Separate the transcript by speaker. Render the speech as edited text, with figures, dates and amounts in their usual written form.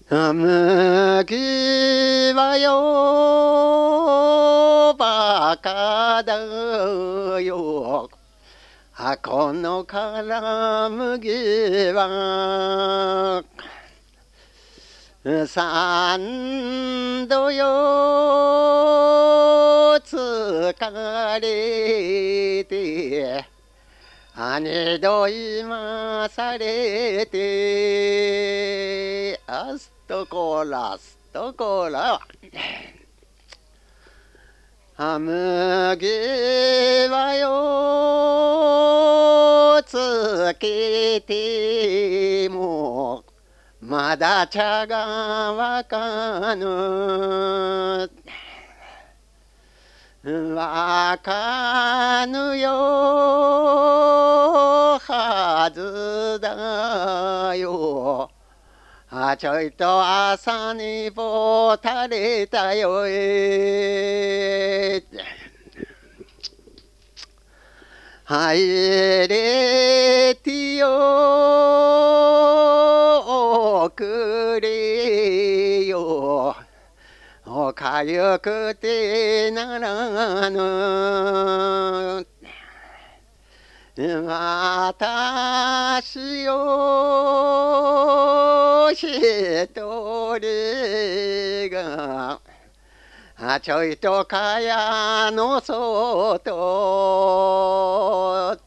Speaker 1: 麦はよバカだよ。このから麦は三度よ疲れて二度今されてストコラストコラ麦はよつけてもまだ茶がわかぬわかぬよはずだよ。ちょいと朝にぼたれたよ入れてよくれよかゆくてならぬ私を一人がちょいとかやの外